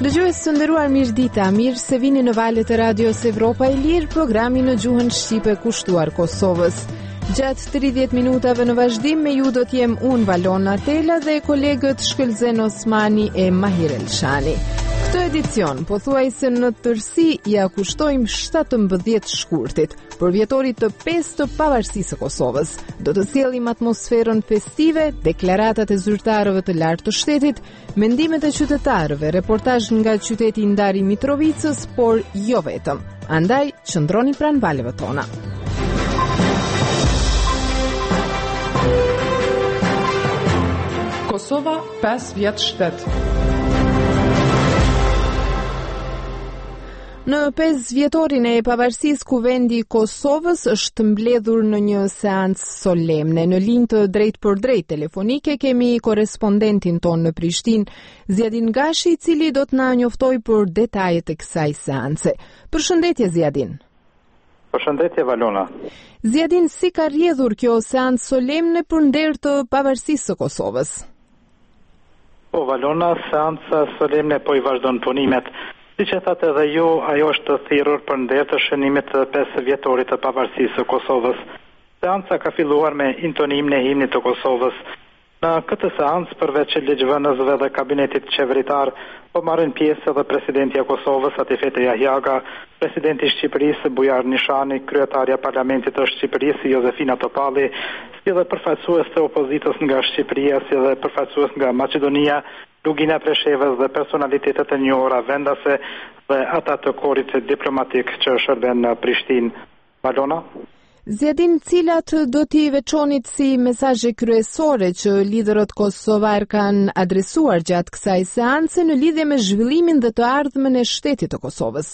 Dëgjues të nderuar, mirëdita, mirë se vini në valët e Radios Evropa e Lirë, programi në gjuhën shqipe kushtuar Kosovës. Gjatë 30 minutave në vazhdim me ju do t'jem unë Valona Tela dhe kolegët Shkëlzen Osmani e Mahir Elshani. Këtë edicion, pothuajse në tërësi, ja kushtojmë 17 shkurtit, për vjetorit të 5 të pavarësisë së Kosovës. Do të sjellim atmosferën festive, deklaratat e zyrtarëve të lartë të shtetit, mendimet e qytetarëve, reportazh nga qyteti i Ndari Mitrovicës, por jo vetëm. Andaj, qëndroni pranë valëve tona. Kosova 5 vjet shtet. Në 5 vjetorin e pavarësisë, Kuvendi i Kosovës është mbledhur në një seancë solemne. Në linjë të drejt për drejt telefonike kemi korespondentin ton në Prishtinë, Zjadin Gashi, i cili do të na njoftoj për detajet e kësaj seance. Përshëndetje Zjadin. Përshëndetje Valona. Zjadin, si ka rrjedhur kjo seancë solemne për nder të pavarësisë së Kosovës? Po Valona, seanca solemne po i vazhdon punimet. Siç e thatë edhe ju, ajo është thirrur për nder të shënimit të 5 vjetorit të pavarësisë së Kosovës. Seanca ka filluar me intonimin e himnit të Kosovës. Në këtë seancë, përveç ligjvënësve dhe kabinetit qeveritar, po marrin pjesë edhe presidenti i Kosovës, Atifete Jahjaga, presidenti i Shqipërisë, Bujar Nishani, kryetarja e parlamentit të Shqipërisë, Jozefina Topalli, si dhe përfaqësues të opozitës nga Shqipëria, si dhe përfaqësues nga Maqedonia, Lugina Preshevës dhe personalitetet e njohura vendase dhe ata të korit diplomatik që shërben në Prishtinë. Valona? Zjadin, cilat do t'i veçonit si mesazhe kryesore që liderët kosovar kanë adresuar gjatë kësaj seance në lidhje me zhvillimin dhe të ardhmen e shtetit të Kosovës?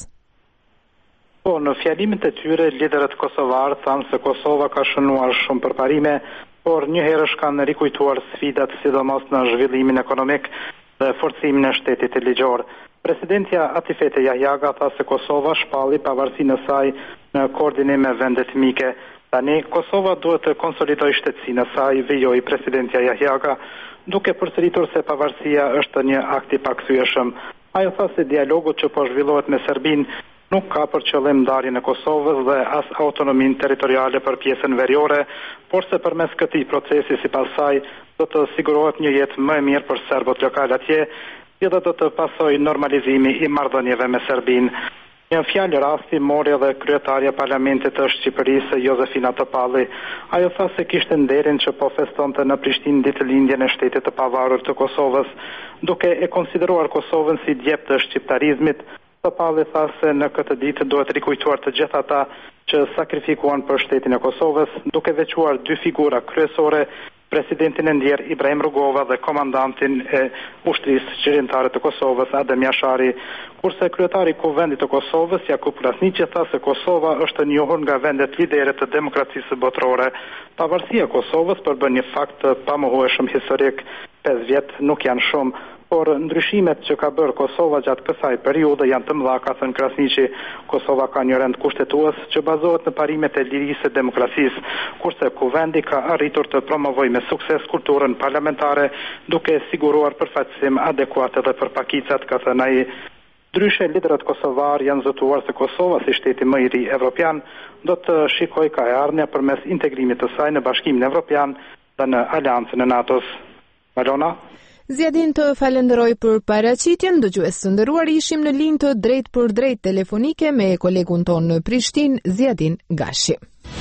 Po, në fjalimet e tyre, liderët kosovar thanë se Kosova ka shënuar shumë përparime, por njëherësh kanë rikujtuar sfidat, sidomos në zhvillimin ekonomik dhe forcimin e shtetit ligjor. Presidentja Atifete Jahjaga tha se Kosova shpalli pavarësinë e saj në koordinim me vendet mike. Tani Kosova duhet të konsolidojë shtetësinë e saj, vijoi presidentja Jahjaga, duke përsëritur se pavarësia është një akt i pakthyeshëm. Ajo tha se dialogu që po zhvillohet me Serbinë nuk ka për qëllim ndarjen e Kosovës dhe as autonominë territoriale për pjesën veriore, por se përmes këtij procesi sipas saj do të sigurohet një jetë më e mirë për serbët lokal atje, si dhe do të pasojë normalizimi i marrëdhënieve me Serbinë. Një fjalë rasti mori edhe kryetarja e parlamentit të Shqipërisë, Jozefina Topalli. Ajo tha se kishte nderin që po festonte në Prishtinë ditëlindjen e shtetit të pavarur të Kosovës, duke e konsideruar Kosovën si djep të shqiptarizmit. Topalli tha se në këtë ditë duhet rikujtuar të gjithë ata që sakrifikuan për shtetin e Kosovës, duke veçuar 2 figura kryesore, presidentin e ndjer Ibrahim Rugova dhe komandantin e ushtrisë qeveritare të Kosovës, Adem Jashari, kurse kryetari i Kuvendit të Kosovës, Jakub Krasniqi, tha se Kosova është e njohur nga vendet lidere të demokracisë botërore. Pavarësia e Kosovës përbën një fakt të pamohueshëm historik. 5 vjet nuk janë shumë, por ndryshimet që ka bërë Kosova gjatë kësaj periudhe janë të mëdha, ka thënë Krasniqi. Kosova ka një rend kushtetues që bazohet në parimet e lirisë e demokracisë, kurse Kuvendi ka arritur të promovojë me sukses kulturën parlamentare, duke siguruar përfaqësim adekuat edhe për pakicat, ka thënë ai. Ndryshe, liderët kosovar janë zotuar se Kosova, si shteti më i ri evropian, do të shikojë ka e ardhmja përmes integrimit të saj në Bashkimin Evropian dhe në Aleancën e NATO-s. Valona? Zjadin, të falenderoj për paraqitjen. Dëgjues të nderuar, ishim në linjë të drejt për drejt telefonike me kolegun ton në Prishtinë, Zjadin Gashi.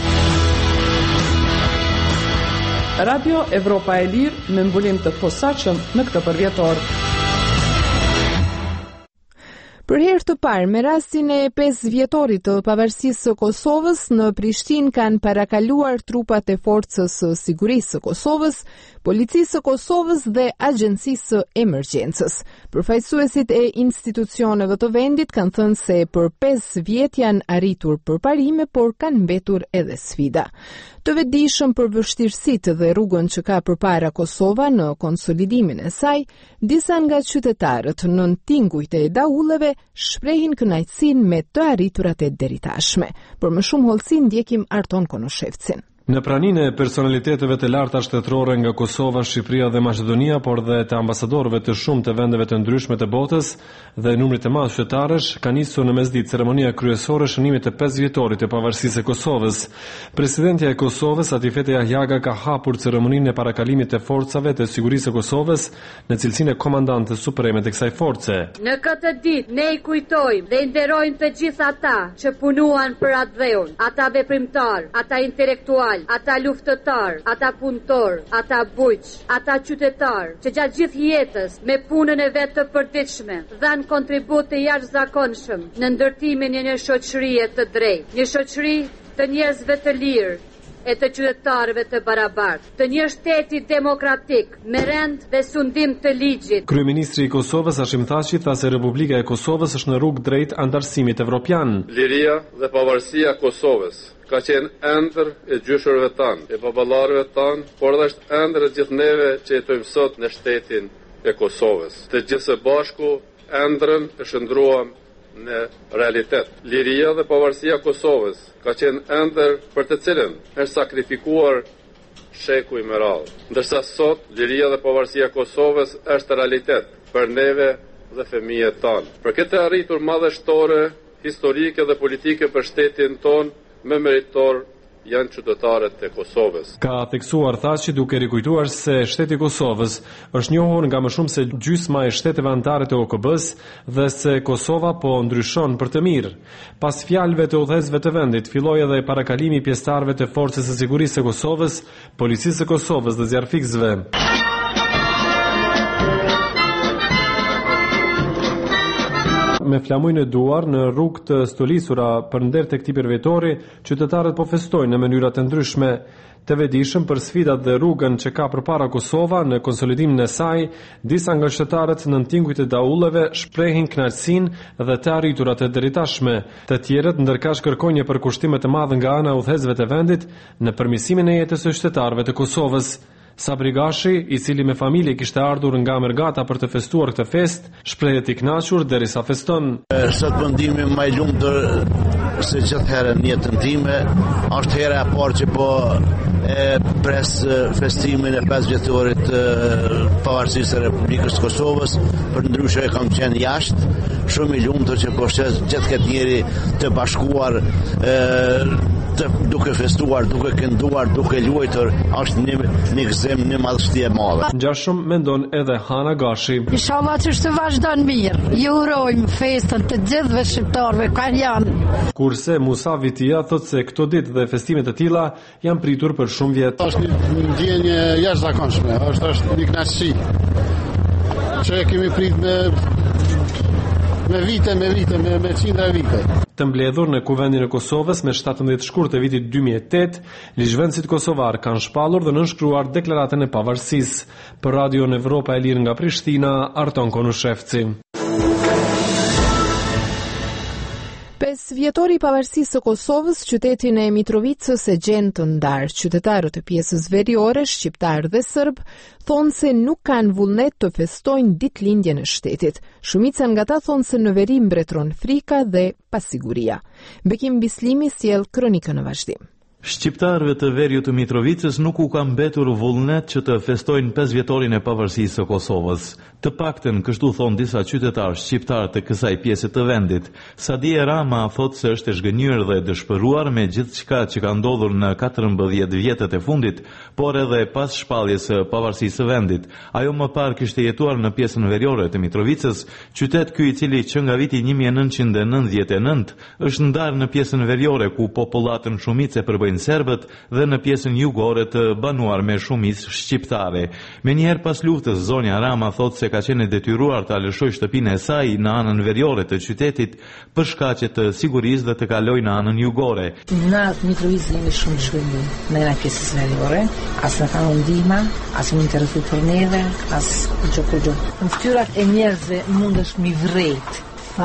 Radio Evropa e Lirë me mbulim të posaçëm në këtë përvjetor. Për herë të parë, me rastin e 5 vjetorit të pavarësisë së Kosovës, në Prishtinë kanë parakaluar trupat e forcës së sigurisë së Kosovës, policisë së Kosovës dhe agjencisë së emergjencës. Përfaqësuesit e institucioneve të vendit kanë thënë se për 5 vjet janë arritur përparime, por kanë mbetur edhe sfida. Të vetëdijshëm për vështirësitë dhe rrugën që ka përpara Kosova në konsolidimin e saj, disa nga qytetarët nën tingujt e daulleve shprehin kënaqësinë me të arriturat e deri tashme. Për më shumë hollësi ndjekim Arton Konoshevcin. Në praninë e personaliteteve të larta shtetërore nga Kosova, Shqipëria dhe Maqedonia, por dhe të ambasadorëve të shumë të vendeve të ndryshme të botës dhe numrit të madh qytetarësh, ka nisur në mesditë ceremonia kryesore e shënimit të 5 vjetorit të pavarësisë së Kosovës. Presidentja e Kosovës, Atifete Jahjaga, ka hapur ceremoninë e parakalimit të forcave të sigurisë së Kosovës në cilësinë e komandantës supreme të kësaj force. Në këtë ditë ne i kujtojmë dhe i nderojmë të gjithë ata që punuan për atë dheun, ata veprimtar, ata intelektual, ata luftëtar, ata punëtor, ata bujq, ata qytetar, që gjatë gjithë jetës me punën e vetë të përditshme dhanë kontribut të jashtëzakonshëm në ndërtimin e një shoqërie të drejtë, një shoqëri të njerëzve të lirë e të qytetarëve të barabartë, të një shteti demokratik me rend dhe sundim të ligjit. Kryeministri i Kosovës Hashim Thaçi tha se Republika e Kosovës është në rrugë drejt antarësimit evropian. Liria dhe pavarësia e Kosovës ka qenë ëndër e gjyshërve tanë, e baballarëve tanë, por dhe është ëndër e gjithë neve që jetojmë sot në shtetin e Kosovës. Të gjithë së bashku, ëndrën e shndruam në realitet. Liria dhe pavarësia e Kosovës ka qenë ëndër për të cilën është sakrifikuar sheku i meral. Ndërsa sot, liria dhe pavarësia e Kosovës është realitet për neve dhe fëmijët tanë. Për këtë arritur madhështore, historike dhe politike për shtetin tonë, më meritor janë qytetarët e Kosovës. Ka theksuar Thaçi duke rikujtuar se shteti i Kosovës është njohur nga më shumë se gjysma e shteteve anëtare të OKB-s dhe se Kosova po ndryshon për të mirë. Pas fjalëve të udhëheqësve të vendit, filloi edhe parakalimi i pjesëtarëve të Forcës së Sigurisë së Kosovës, Policisë së Kosovës dhe zjarfikësve. Me flamujnë e duar në rrugë të stolisura për nder të këtij përvetori, qytetarët po festojnë në mënyra të ndryshme. Të vetëdijshëm për sfidat dhe rrugën që ka përpara Kosova në konsolidimin e saj, disa nga qytetarët në tingujt e daulleve shprehin kënaqësinë dhe të arriturat e deritashme. Të tjerët ndërkaq kërkojnë një përkushtim të madh nga ana e udhëheqësve të vendit në përmirësimin e jetës së qytetarëve të Kosovës. Sabri Gashi, i cili me familje kishte ardhur nga Mergata për të festuar këtë fest, shprehet i kënaqur derisa feston. Sot vendimi më i lumtur se gjithë herën në jetën time, është hera e parë që po e pres festimin e 5 vjetorit të pavarësisë së Republikës së Kosovës, për ndryshe kam qenë jashtë, shumë i lumtur që po shes gjithë këtë njeri të bashkuar, duke festuar, duke kënduar, duke luajtur, është një gëzim, një madhështi e madhe. Ngjashëm mendon edhe Hana Gashi. Inshallah që të vazhdon mirë. Ju urojmë festën të gjithëve shqiptarëve kanë janë. Kurse Musa Vitia thot se këto ditë dhe festimet e tilla janë pritur për shumë vjet. Është një ndjenjë jashtëzakonshme, është një kënaqësi që kemi prit me vite, me qindra vite. Të mbledhur në Kuvendin e Kosovës me 17 shkurt të vitit 2008, ligjvendësit kosovar kanë shpallur dhe nënshkruar deklaratën e pavarësisë. Për Radio Evropa e Lirë nga Prishtina, Arton Konushevci. 5 vjetori i pavarësisë së Kosovës, qytetin e Mitrovicës e gjen të ndarë. Qytetarët e pjesës veriore, shqiptar dhe serb, thonë se nuk kanë vullnet të festojnë ditëlindjen e shtetit. Shumica nga ta thonë se në veri mbretëron frika dhe pasiguria. Bekim Bislimi sjell kronikën në vazhdim. Shqiptarëve të veriut të Mitrovicës nuk u ka mbetur vullnet që të festojnë 5 vjetorin e pavarësisë së Kosovës. Të paktën kështu thon disa qytetarë shqiptar të kësaj pjese të vendit. Sadi Rama thotë se është e zhgënjur dhe dëshpëruar me gjithçka që ka ndodhur në 14 vjetët e fundit, por edhe pas shpalljes së pavarësisë së vendit. Ajo më parë kishte jetuar në pjesën veriore të Mitrovicës, qytet ky i cili që nga viti 1999 është ndarë në pjesën veriore ku popullatën shumicë përbëjnë serbët dhe në pjesën jugore të banuar me shumicë shqiptare. Menjëherë pas luftës, zonja Rama thotë se ka qenë detyruar të alëshojë shtëpinë e saj në anën veriore të qytetit për shkaqe të sigurisë dhe të kalojë në anën jugore. Në Mitrovicë jemi shumë të zhgënjur në pjesën veriore, as në kanë ndihmë, as në interesu për neve, as gjë. Në fytyrat e njerëzve mundesh mi vrejt, par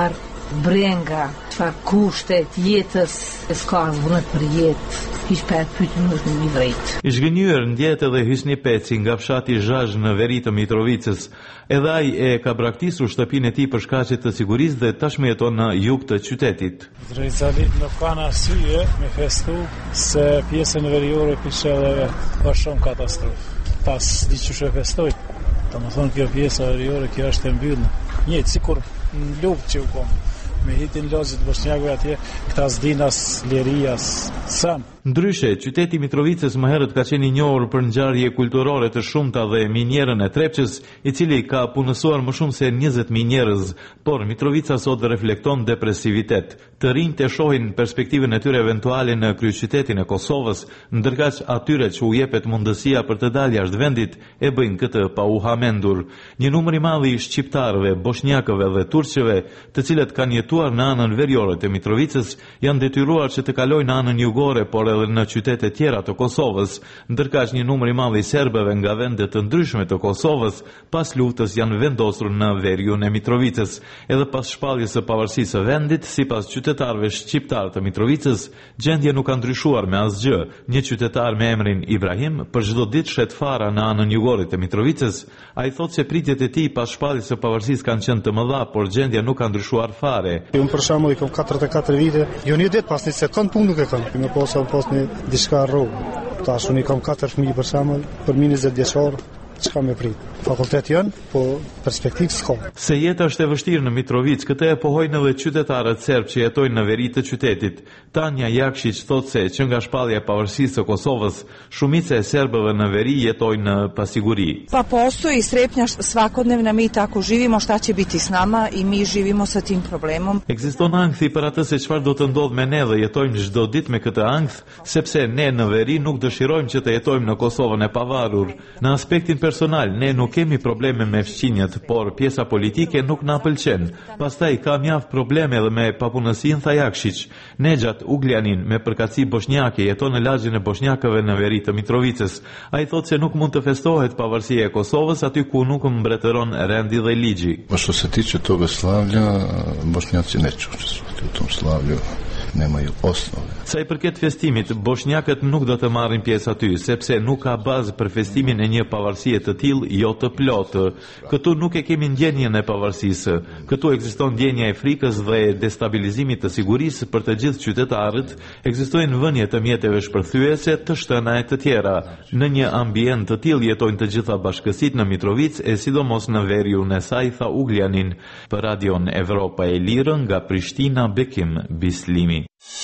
brenga, çfarë kushtet jetës, s'ka vullnet për jetë, hiç pa pyetën nuk më drejt. I zhgënjur ndjet edhe Hysni Peci nga fshati Zhazh në veri të Mitrovicës. Edhe ai e ka braktisur shtëpinë e tij për shkaqe të sigurisë dhe tashmë jeton në jug të qytetit. Drejtësisht nuk kanë arsye me festu se pjesën veriore pisheleve ka shumë katastrofë. Pas di që shë festoj, të më thonë kjo pjesa veriore, kjo është e mbyllë. Njëtë, sikur në luftë që u komë, me hitin lozit bosnjakëve atje, këta s'dinas, lirias, samë. Ndryshe, qyteti Mitrovicës më herët ka qenë i njohur për ngjarje kulturore të shumta dhe minjerën e Trepçës, i cili ka punësuar më shumë se 20.000 njerëz, por Mitrovica sot reflekton depresivitet. Të rinjtë e shohin perspektivën e tyre eventuale në kryeqytetin e Kosovës, ndërkaq atyre që u jepet mundësia për të dalë jashtë vendit e bëjnë këtë pa u hamendur. Një numër i madh i shqiptarëve, bosnjakëve dhe turqëve, të cilët kanë jetuar në anën veriore të Mitrovicës, janë detyruar që të kalojnë në anën jugore, por edhe në qytete tjera të Kosovës, ndërkaq një numër i madh i serbëve nga vende të ndryshme të Kosovës pas luftës janë vendosur në veriun e Mitrovicës. Edhe pas shpalljes së pavarësisë së vendit, sipas qytetarëve shqiptar të Mitrovicës, gjendja nuk ka ndryshuar me asgjë. Një qytetar me emrin Ibrahim për çdo ditë shet fara në anën jugore të Mitrovicës. Ai thotë se pritjet e tij pas shpalljes së pavarësisë kanë qenë të mëdha, por gjendja nuk ka ndryshuar fare. Unë për shembull kam 44 vite, jo një ditë pas një sekond punë nuk e kam. Më pas një diçka rrugë. Tash unë kam 4 fëmijë për shembull, për 20 vjeçor, çka më prit. Fakultet janë, po perspektivë s'ka. Se jeta është e vështirë në Mitrovicë, këtë e pohojnë edhe qytetarët serbë që jetojnë në veri të qytetit. Tanja Jakšić thotë se që nga shpallja e pavarësisë së Kosovës, shumica e serbëve në veri jetojnë në pasiguri. Pa postoji strepnja svakodnevna, mi tako živimo, šta će biti s nama i mi živimo sa tim problemom. Ekziston ankthi për atë se çfarë do të ndodh me ne dhe jetojmë çdo ditë me këtë ankth, sepse ne në veri nuk dëshirojmë që të jetojmë në Kosovën e pavarur. Në aspektin personal, ne nuk kemi probleme me fqinjet, por pjesa politike nuk na pëlqen. Pastaj ka mjaft probleme edhe me papunësinë, tha Jakšić. Nexhat Ugljanin, me përkatësi bosnjake, jeton në lagjin e bosnjakëve në veri të Mitrovicës. Ai thotë se nuk mund të festohet pavarësia e Kosovës aty ku nuk mbretëron rendi dhe ligji. Što se tiče toga slavlja, Bošnjaci neće učestvovati u tom slavlju. Nemaju osnove. Sa i përket festimit, bosnjakët nuk do të marrin pjesë aty, sepse nuk ka bazë për festimin e një pavarësie të tillë jo të plotë. Këtu nuk e kemi ndjenjën e pavarësisë. Këtu ekziston ndjenja e frikës dhe destabilizimit të sigurisë për të gjithë qytetarët, ekzistojnë vënje të mjeteve shpërthyese të shtëna e të tjera. Në një ambient të tillë jetojnë të gjitha bashkësitë në Mitrovicë e sidomos në veriun e saj, tha Ugljanin. Për Radion Evropa e Lirë nga Prishtina, Bekim Bislimi.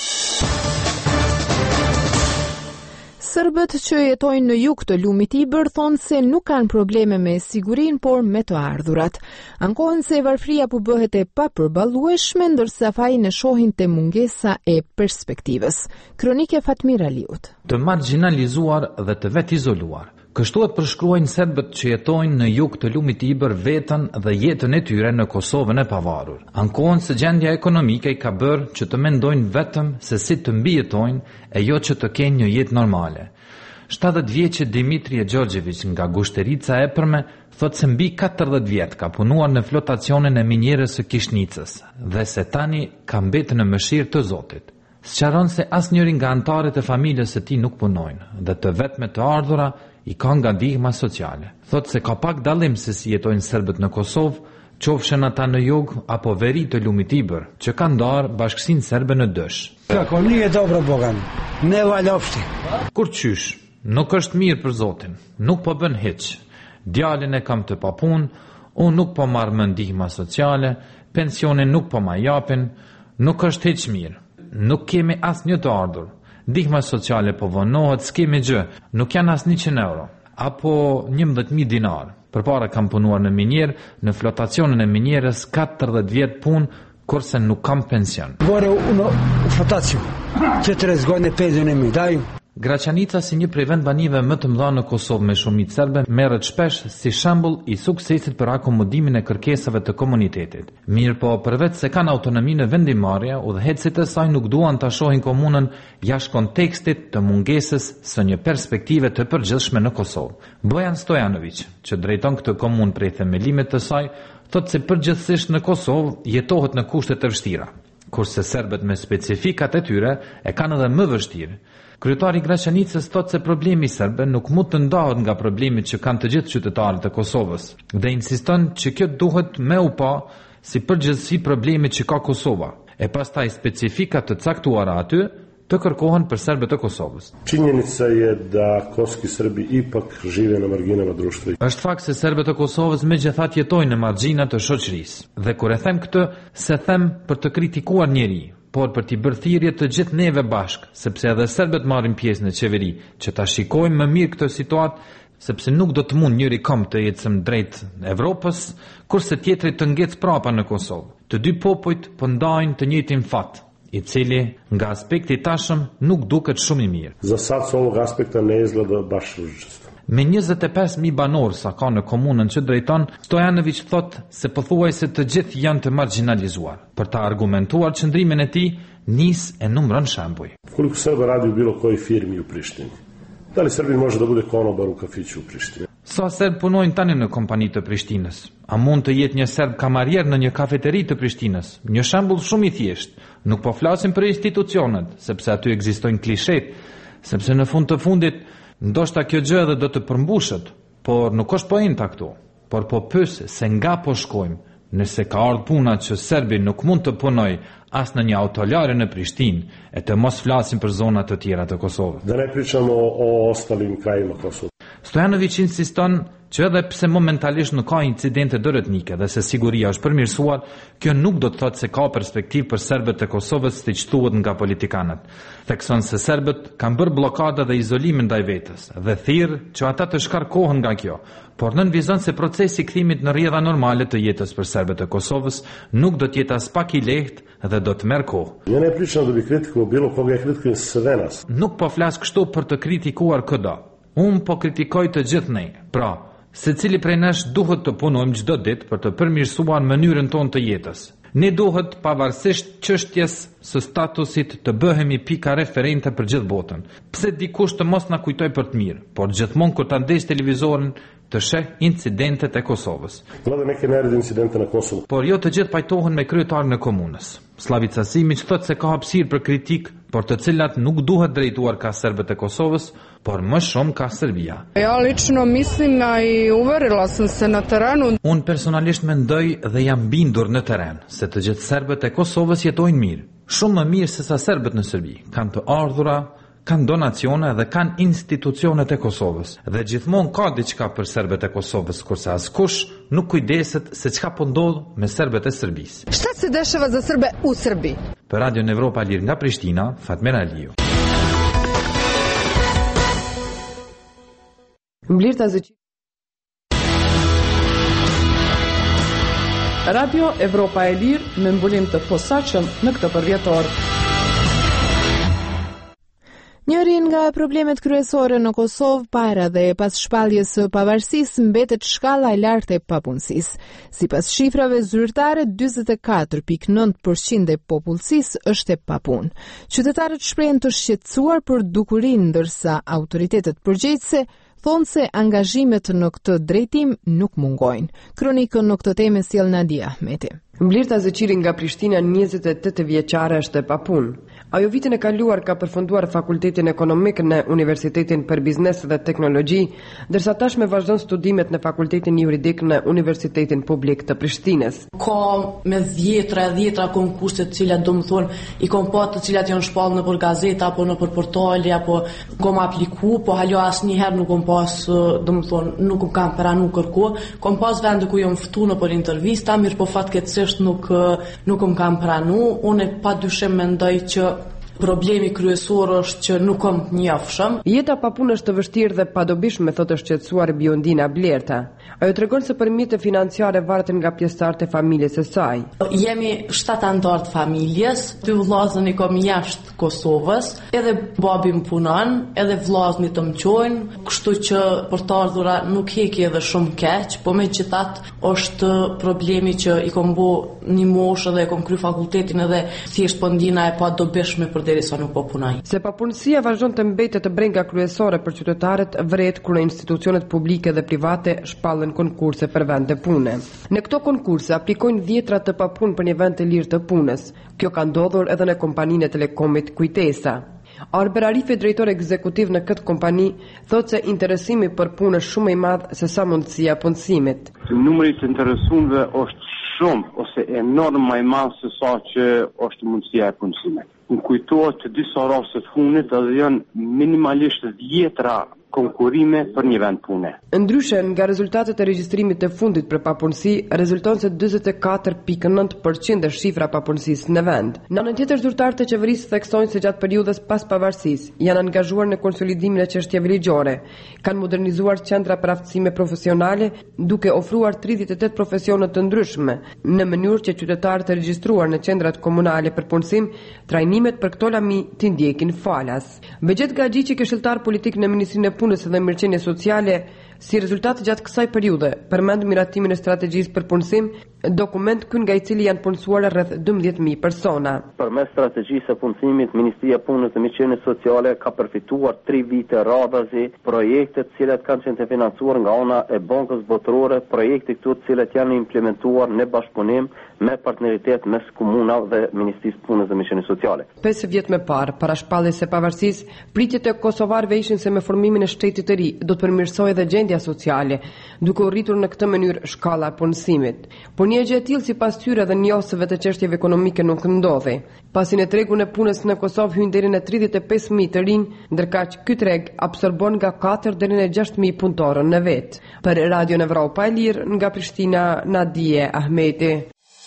Serbët që jetojnë në jug të lumit Ibër thonë se nuk kanë probleme me sigurinë, por me të ardhurat. Ankohen se varfëria po bëhet e papërballueshme, ndërsa fajin e shohin te mungesa e perspektivës. Kronike Fatmir Aliut. Të marginalizuar dhe të vetë izoluar. Kështu e përshkruajnë serbët që jetojnë në jug të lumit Ibër vetën dhe jetën e tyre në Kosovën e pavarur. Ankohen se gjendja ekonomike i ka bërë që të mendojnë vetëm se si të mbijetojnë e jo që të kenë një jetë normale. 70 vjeçë Dimitri Gjorgjević nga Gushterica e Epërme thotë se mbi 40 vjet ka punuar në flotacionin e minjerës së Kishnicës dhe se tani ka mbetë në mëshirë të Zotit. Sqaron se asnjëri nga anëtarët e familjes së tij nuk punojnë dhe të vetme të ardhura i ka nga ndihma sociale. Thotë se ka pak dallim se si jetojnë serbët në Kosovë, qofshin ata në jug apo veri të lumit Ibër, që kanë ndarë bashkësinë serbe në dësh. Kako nije dobro Bogan, ne valja opšti. Kur qysh, nuk është mirë për Zotin, nuk po bën hiç. Djalin e kam të papun, unë nuk po marr më ndihma sociale, pensionin nuk po ma japin, nuk është hiç mirë. Nuk kemi asnjë të ardhur. Ndihma sociale po vonohet, s'kemi gjë, nuk janë as 100 euro, apo 11.000 dinar. Përpara kam punuar në minjerë, në flotacionin e minjerës 40 vjet punë, kurse nuk kam pension. Bore uno flotaciju, 40 godine penzion e mi daju. Graçanica, si një prej vendbanive më të mëdha në Kosovë me shumicë serbe, merret shpesh si shembull i suksesit për akomodimin e kërkesave të komunitetit. Mirë po, përveç se kanë autonomi në vendimarrje, udhëheqësit e saj nuk duan ta shohin komunën jashtë kontekstit të mungesës së një perspektive të përgjithshme në Kosovë. Bojan Stojanović, që drejton këtë komunë prej themelimit të saj, thotë se përgjithsisht në Kosovë jetohet në kushte të vështira, kurse serbët me specifikat e tyre e kanë edhe më vështirë. Kryetari i Graçanicës thotë se problemi serbe nuk mund të ndahet nga problemet që kanë të gjithë qytetarët e Kosovës dhe insiston që kjo duhet me u pa si përgjithësi problemet që ka Kosova, e pastaj specifikat të caktuara aty të kërkohen për serbët e Kosovës. Činjenica je da kosovski Srbi ipak žive na marginama društva. Është fakt se serbët e Kosovës megjithatë jetojnë në margjinat të shoqërisë. Dhe kur e them këtë, se them për të kritikuar njeri, por për t'i bërë thirrje të gjithë neve bashk, sepse edhe serbët marrin pjesë në qeveri, që ta shikojmë më mirë këtë situatë, sepse nuk do të mund njëri kom të ecëm drejt Evropës, kurse tjetri të ngec prapa në Kosovë. Të dy popujt po ndajnë të njëjtin fat, i cili nga aspekti tashëm nuk duket shumë i mirë. Za sad s ovog aspekta ne izgleda baš ružičasto. Me 25.000 banorë sa ka në komunën që drejton, Stojanović thot se pothuajse të gjithë janë të marginalizuar. Për ta argumentuar qëndrimin e tij, nis e numëron shembuj. Koliko Srba radi u bilo kojoj firmi u Prištini? Da li Srbin može da bude konobar u kafiću u Prištini? Sa serb punojnë tani në kompani të Prishtinës? A mund të jetë një serb kamarier në një kafeteri të Prishtinës? Një shembull shumë i thjeshtë. Nuk po flasim për institucionet, sepse aty ekzistojnë klishet, sepse në fund të fundit ndoshta kjo gjë edhe do të përmbushet, por nuk është poenta këtu. Por po pyes se nga po shkojmë, nëse ka ardhur puna që serbi nuk mund të punoj as në një autolare në Prishtinë, e të mos flasim për zonat të tjera të Kosovës. Da ne pričamo o ostalim krajima Kosovë. Stojanović insiston që edhe pse momentalisht nuk ka incidente dëretnike dhe se siguria është përmirësuar, kjo nuk do të thotë se ka perspektivë për serbët e Kosovës siç thuhet nga politikanët. Thekson se serbët kanë bërë blokada dhe izolimin ndaj vetës dhe thirr që ata të shkarkohen nga kjo, por nënvizon se procesi i kthimit në rrjedha normale të jetës për serbët e Kosovës nuk do të jetë as pak i lehtë dhe do të merr kohë. Ja ne pričam da bi kritikuo bilo koga, ja kritikujem sve nas. Nuk po flas kështu për të kritikuar këdo. Unë po kritikoj të gjithë ne. Pra, secili prej nesh duhet të punojmë çdo ditë për të përmirësuar mënyrën tonë të jetës. Ne duhet pavarësisht çështjes së statusit të bëhemi pika referente për gjithë botën. Pse dikush të mos na kujtoj për të mirë, por gjithmonë kur ta ndej televizorin të sheh incidentet e Kosovës. Gleda neke nerede incidente na Kosovu. Por jo të gjithë pajtohen me kryetarin e komunës. Slavica Simić thotë se ka hapësirë për kritik, por të cilat nuk duhet drejtuar ka serbët e Kosovës, por më shumë ka Serbia. Ja lično mislim I uverila sam se na terenu. Unë personalisht mendoj dhe jam bindur në teren se të gjithë serbët e Kosovës jetojnë mirë, shumë më mirë se sa serbët në Serbi. Kanë të ardhura, kanë donacione dhe kanë institucionet e Kosovës. Dhe gjithmonë ka diçka për serbët e Kosovës, kurse askush nuk kujdeset se çka po ndodh me serbët e Serbisë. Šta se dešava za Srbe u Srbiji? Për Radio Evropa Lir nga Prishtina, Fatmir Aliu. Radio Evropa e Lirë me mbulim të posaçëm në këtë përvjetor. Njëri nga problemet kryesore në Kosovë para dhe pas shpalljes së pavarësisë mbetet shkalla e lartë e papunësisë. Sipas shifrave zyrtare, 44.9% e popullsisë është e papunë. Qytetarët shprehen të shqetësuar për dukurinë, ndërsa autoritetet përgjegjëse thonë se angazhimet në këtë drejtim nuk mungojnë. Kronikën në këtë temë sjell Nadia Ahmeti. Mblirta Zeqiri nga Prishtina, 28 vjeçare, është e papunë. Ajo vitin e kaluar ka përfunduar fakultetin ekonomik në Universitetin për Biznes dhe Teknologji, ndërsa tashmë vazhdon studimet në fakultetin juridik në Universitetin Publik të Prishtinës. Ka me dhjetra konkurse të cilat do më thonë i kom pa të cilat janë shpallë në për gazeta apo në për portale apo kom apliku, po halo asnjëherë nuk kom pas, do më thonë, nuk kam pranu kërko, kom pas vende ku jam ftu në për intervista, mirë po fatkeqësisht nuk më kam pranu. Unë pa dyshim mendoj që problemi kryesor është që nuk kam të njofshëm. Jeta pa punë është të vështirë dhe padobishme, thotë shqetësuar Biondina Blerta. Ajo tregon se përmjet financiare varet nga pjesëtarët e familjes së saj. Jemi 7 anëtar të familjes, 2 vllazën i kam jashtë Kosovës, edhe babi më punon, edhe vllazën të më çojnë, kështu që për të ardhura nuk heki edhe shumë keq, po megjithatë është problemi që i kom bo një moshë dhe kom kry fakultetin edhe thjesht po ndina e pa dobishme përderisa nuk po punoj. Se papunësia vazhdon të mbetet të brenga kryesore për qytetarët, vret kur në institucionet publike dhe private shpallen konkurse për vende pune. Në këto konkurse aplikojnë dhjetra të papunë për një vend të lirë të punës. Kjo ka ndodhur edhe në kompaninë e telekomit Kujtesa. Arber Arifi, drejtor ekzekutiv në këtë kompani, thotë se interesimi për punë është shumë i madh se sa mundësia punësimit. Numri të interesuarve është shumë ose enorm më i madh se sa që është mundësia e punësimit. Më kujtohet të disa raste të fundit edhe janë minimalisht 10 konkurime për një vend pune. Ndryshe, nga rezultatet e regjistrimit të fundit për papunësi, rezulton se 24.9% e shifra papunësisë në vend. Në anën tjetër, zyrtarët e qeverisë theksojnë se gjatë periudhës pas pavarësisë janë angazhuar në konsolidimin e çështjeve ligjore, kanë modernizuar qendra për aftësime profesionale, duke ofruar 38 profesione të ndryshme, në mënyrë që qytetarët e regjistruar në qendrat komunale për punësim, trajnimet për këto lami t'i ndjekin falas. Bexhet Gaxhiçi, këshilltar politik në Ministrinë e Punës dhe Mirëqenie Sociale, si rezultat gjatë kësaj periudhe, përmend miratimin e strategjisë për punësim, dokument nga i cili janë punësuar rreth 12.000 persona. Përmes strategjisë së punësimit, Ministria e Punës dhe Mirëqenies Sociale ka përfituar 3 vite radhazi projekte të cilat kanë qenë të financuar nga ana e Bankës Botërore, projekte këto të cilat janë implementuar në bashkëpunim me partneritet mes komunave dhe Ministrisë së Punës dhe Mirëqenies Sociale. 5 vjet më parë, para shpalljes së pavarësisë, pritjet e kosovarëve ishin se me formimin e shtetit të ri do të përmirësojë edhe gjendja sociale, duke u rritur në këtë mënyrë shkalla e punësimit. Por një gjë e tillë sipas tyre dhe njësëve të çështjeve ekonomike nuk ndodhi. Pasi në tregun e punës në Kosovë hyn deri në 35.000 të rinj, ndërkaq ky treg absorbon nga 4 deri në 6.000 punëtorë në vit. Për Radio Evropa e Lirë, nga Prishtina, Nadije Ahmeti.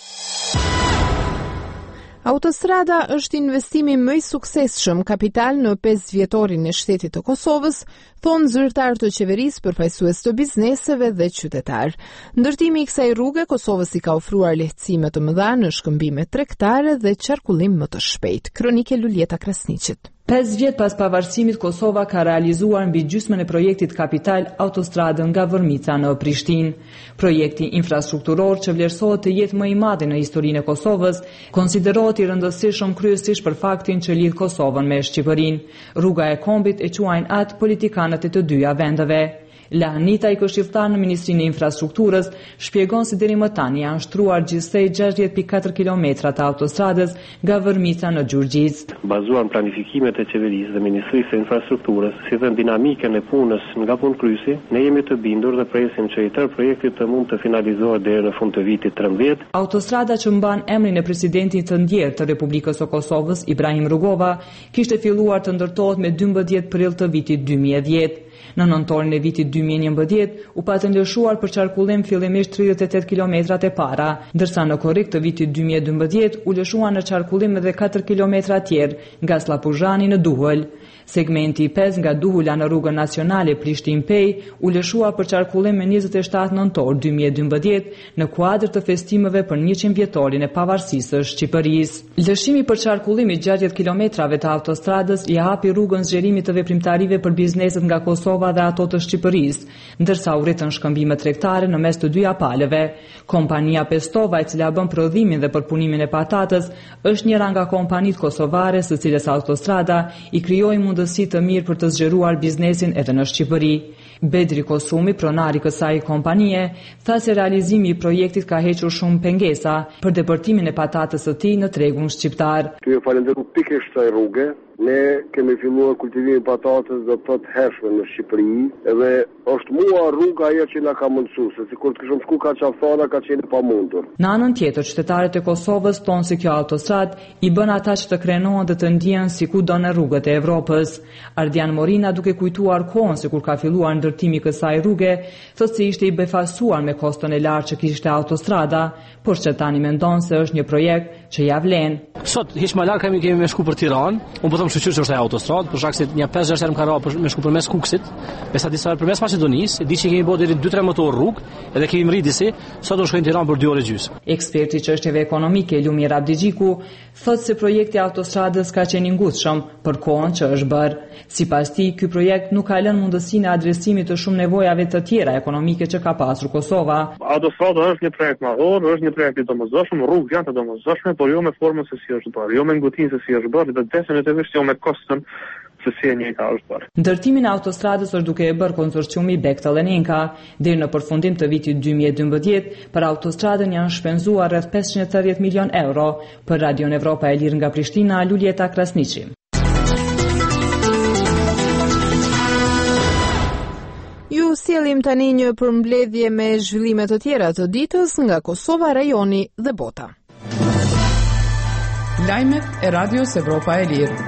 Autostrada është investimi më i suksesshëm kapital në 5 vjetorin e shtetit të Kosovës, thonë zyrtar të qeverisë, përfaqësues të bizneseve dhe qytetar. Ndërtimi i kësaj rruge Kosovës i ka ofruar lehtësime të mëdha në shkëmbime tregtare dhe qarkullim më të shpejt. Kronike Luljeta Krasniqit. 5 vjet pas pavarësimit, Kosova ka realizuar mbi gjysmën e projektit kapital autostradën nga Vërmica në Prishtinë. Projekti infrastrukturor që vlerësohet të jetë më i madh në historinë e Kosovës, konsiderohet i rëndësishëm kryesisht për faktin që lidh Kosovën me Shqipërinë. Rruga e kombit e quajnë atë politikanët e të dyja vendeve. Lahnita, i këshilltar në Ministrinë e Infrastrukturës, shpjegon se deri më tani janë shtruar gjithsej 60.4 kilometra të autostradës nga Vërmica në Gjurgjiz. Bazuar në planifikimet e qeverisë dhe Ministrisë së Infrastrukturës, si dhe dinamikën e punës nga punëkryesi, ne jemi të bindur dhe presim që i tërë projekti të mund të finalizohet deri në fund të vitit 13. Autostrada që mban emrin e presidentit të ndjerë të Republikës së Kosovës, Ibrahim Rugova, kishte filluar të ndërtohet me 12 prill të vitit 2010. Në nëntorin e vitit 2011 u patën lëshuar për qarkullim fillimisht 38 kilometrat e para, ndërsa në korrik të vitit 2012 u lëshuan në qarkullim edhe 4 kilometra tjerë nga Slapuzhani në Duhul. Segmenti 5 nga Duhula në rrugën nacionale Prishtinë-Pej u lëshua për qarkullim me 27 nëntor 2012 në kuadër të festimeve për 100 vjetorin e pavarësisë së Shqipërisë. Lëshimi për qarkullim i 60 kilometrave të autostradës i hapi rrugën zgjerimit të veprimtarive për bizneset nga Kosova dhe ato të Shqipërisë, ndërsa u rritën shkëmbime tregtare në mes të dyja palëve. Kompania Pestova, e cila bën prodhimin dhe përpunimin e patatës, është njëra nga kompanitë kosovare së cilës autostrada i krijoi mundësi të mirë për të zgjeruar biznesin edhe në Shqipëri. Bedri Kosumi, pronari kësaj kompanie, tha se realizimi i projektit ka hequr shumë pengesa për depërtimin e patatës së tij në tregun shqiptar. Ju falenderoj pikërisht kësaj rruge. Ne kemi filluar kultivimin e patatës do të thotë hershme në Shqipëri, edhe është mua rruga ajo që na ka mundsuar, se sikur të kishim shku kaq afara ka qenë pamundur. Në anën tjetër, qytetarët e Kosovës tonë se kjo autostrad i bën ata që të krenohen dhe të ndjehen sikur në rrugët e Evropës. Ardian Morina, duke kujtuar kohën se kur ka filluar ndërtimi i kësaj rruge, thotë se ishte i befasuar me koston e lartë që kishte autostrada, por që tani mendon se është një projekt që ja vlen. Sot hiç më lart kemi me shku për Tiranë. Unë po them më shoqëruar se është e autostradë, për shkak se një 5-6 herë më ka rrapë me shku përmes Kukësit, me sa disa përmes Maqedonisë, di që kemi bërë deri 2-3 motor rrugë, edhe kemi mri disi, sot do shkojmë në Tiranë për 2 orë gjysmë. Eksperti i çështjeve ekonomike Lumir Abdigjiku thotë se projekti i autostradës ka qenë i ngushtshëm për kohën që është bërë. Sipas tij, ky projekt nuk ka lënë mundësinë e adresimit të shumë nevojave të tjera ekonomike që ka pasur Kosova. Autostrada është një projekt madhor, është një projekt i domosdoshëm, rrugë janë të domosdoshme, por jo me formën se si është bërë, jo me ngutinë se si është bërë, dhe definitivisht jo me kostën se si e njëjta është bërë. Ndërtimin e autostradës është duke e bërë konsorciumi Bechtel & Enka. Deri në përfundim të vitit 2012, për autostradën janë shpenzuar rreth 530 milion euro. Për Radion Evropa e Lirë nga Prishtina, Luljeta Krasniqi. Ju sjellim tani një përmbledhje me zhvillime të tjera të ditës nga Kosova, rajoni dhe bota. Lajmet e Radios Evropa e Lirë.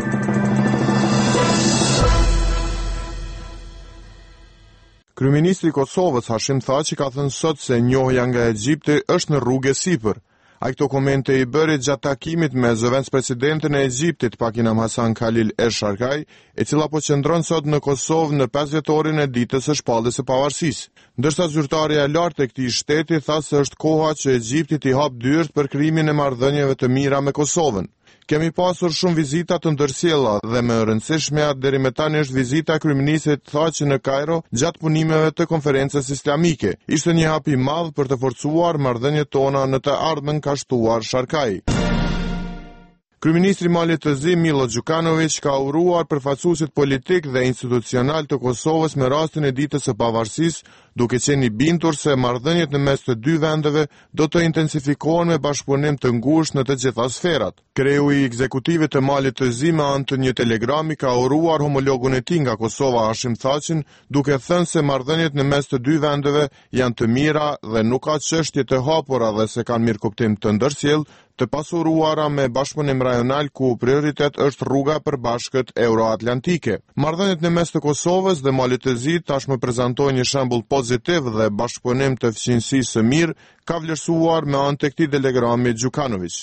Kryeministri i Kosovës Hashim Thaçi ka thënë sot se njohja nga Egjipti është në rrugë sipër. Ai këto komente i bëri gjatë takimit me zëvendës presidenten e Egjiptit Pakinam Hasan Khalil El Sharkaj, e cila po qëndron sot në Kosovë në 5 vjetorin e ditës së shpalljes së pavarësisë. Ndërsa zyrtarja e lartë e këtij shteti tha se është koha që Egjipti t'i hap dyert për krijimin e marrëdhënieve të mira me Kosovën. Kemi pasur shumë vizita të ndërsjella dhe më e rëndësishmja deri më tani është vizita e kryeministit Thaçi në Kairo gjatë punimeve të konferencës islamike. Ishte një hap i madh për të forcuar marrëdhëniet tona në të ardhmen, ka shtuar Sharkai. Kryeministri i Malit të Zi Milo Đukanović ka uruar përfaqësuesit politik dhe institucional të Kosovës me rastin e ditës së pavarësisë, duke qenë i bindur se marrëdhëniet në mes të dy vendeve do të intensifikohen me bashkëpunim të ngushtë në të gjitha sferat. Kreu i ekzekutivit të Malit të Zi me anë të një telegrami ka uruar homologun e tij nga Kosova Hashim Thaçin, duke thënë se marrëdhëniet në mes të dy vendeve janë të mira dhe nuk ka çështje të hapura dhe se kanë mirëkuptim të ndërsjellë, të pasuruara me bashkëpunim rajonal ku prioritet është rruga e përbashkët euroatlantike. Marrëdhëniet në mes të Kosovës dhe Malit të Zi tashmë prezantojnë një shembull pozitiv dhe bashkëpunim të fqinjësisë së mirë, ka vlerësuar me anë të këtij telegrami Đukanović.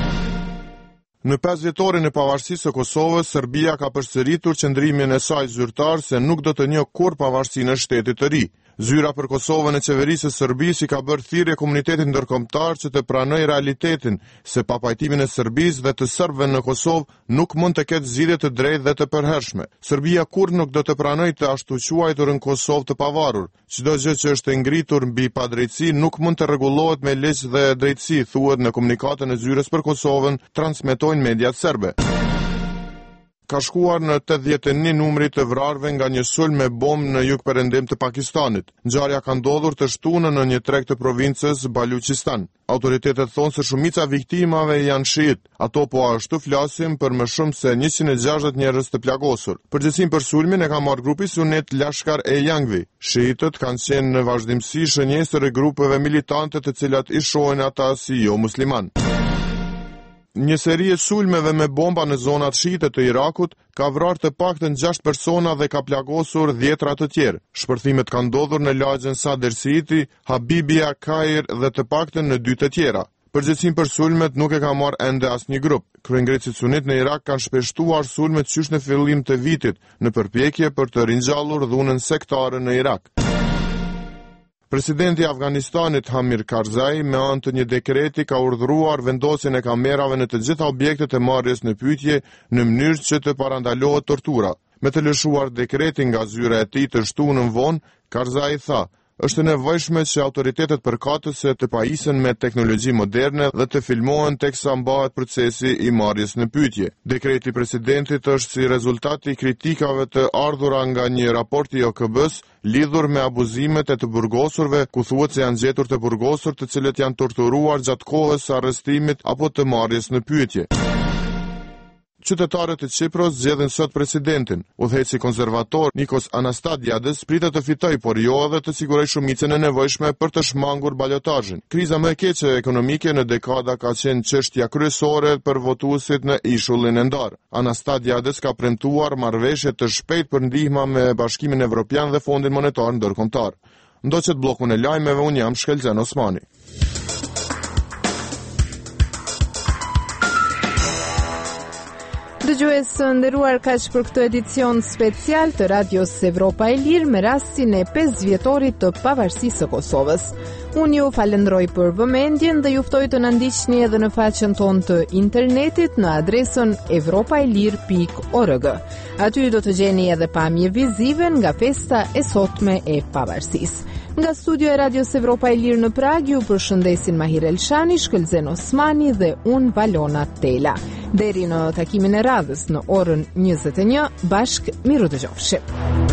Në 5 vjetorin e pavarësisë së Kosovës, Serbia ka përsëritur qëndrimin e saj zyrtar se nuk do të njohë kurrë pavarësinë e shtetit të ri. Zyra për Kosovën e qeverisë së Serbisë i ka bërë thirrje komunitetit ndërkombëtar që të pranojë realitetin se pa pajtimin e Serbisë dhe të serbëve në Kosovë nuk mund të ketë zgjidhje të drejtë dhe të përhershme. Serbia kurrë nuk do të pranojë të ashtu quajturën Kosovë të pavarur. Çdo gjë që është ngritur mbi padrejtësi nuk mund të rregullohet me ligj dhe drejtësi, thuhet në komunikatën e Zyrës për Kosovën, transmetojnë mediat serbe. Ka shkuar në 81 numri të vrarve nga një sulm me bombë në jugperëndim të Pakistanit. Ngjarja ka ndodhur të shtunën në një treg të provincës Baluchistan. Autoritetet thonë se shumica viktimave janë shiit. Ato po ashtu flasin për më shumë se 160 njerëz të plagosur. Përgjegjësinë për sulmin e ka marrë grupi Sunet Lashkar-e-Jangvi. Shiitët kanë qenë në vazhdimsi shënjestër e grupeve militante të cilat i shohin ata si jo musliman. Një seri e sulmeve me bomba në zonat shiite të Irakut ka vrarë të paktën 6 persona dhe ka plagosur 10 të tjerë. Shpërthimet kanë ndodhur në lagjen Sadr City, Habibia, Kair dhe të paktën në 2 të tjera. Përgjegjësinë për sulmet nuk e ka marrë ende asnjë grup. Kryengrecit sunit në Irak kanë shpeshtuar sulmet qysh në fillim të vitit në përpjekje për të ringjallur dhunën sektare në Irak. Presidenti i Afganistanit Hamid Karzai me anë të një dekreti ka urdhëruar vendosjen e kamerave në të gjitha objektet e marrjes në pyetje në mënyrë që të parandalohet tortura. Me të lëshuar dekretin nga zyra e tij të shtunën vonë, Karzai tha: "Është e nevojshme që autoritetet përkatëse të pajisen me teknologji moderne dhe të filmohen teksa mbahet procesi i marrjes në pyetje." Dekreti i presidentit është si rezultat i kritikave të ardhura nga një raport i OKB-s lidhur me abuzimet e të burgosurve, ku thuhet se janë gjetur të burgosur të cilët janë torturuar gjatë kohës së arrestimit apo të marrjes në pyetje. Qytetarët e Çipros zgjedhin sot presidentin. Udhëheqësi konservator Nikos Anastadiades pritet të fitojë, por jo edhe të sigurojë shumicën e nevojshme për të shmangur balotazhin. Kriza më e keqe ekonomike në dekada ka qenë çështja kryesore për votuesit në ishullin e ndar. Anastadiades ka premtuar marrëveshje të shpejtë për ndihma me Bashkimin Evropian dhe Fondin Monetar Ndërkombëtar. Ndoqet bllokun e lajmeve, unë jam Shkelzen Osmani. Dëgjues së nderuar, kaq për këtë edicion special të Radios Evropa e Lirë me rastin e 5 vjetorit të pavarësisë së Kosovës. Unë ju falenderoj për vëmendjen dhe ju ftoj të na ndiqni edhe në faqen tonë të internetit në adresën evropaelir.org. Aty do të gjeni edhe pamje vizive nga festa e sotme e pavarësisë. Nga studio e Radios Evropa e Lirë në Prag ju përshëndesin Mahir Elshani, Shkëlzen Osmani dhe unë Valona Tela. Deri në takimin e radhës në orën 21, bashkë miru dëgjofshim.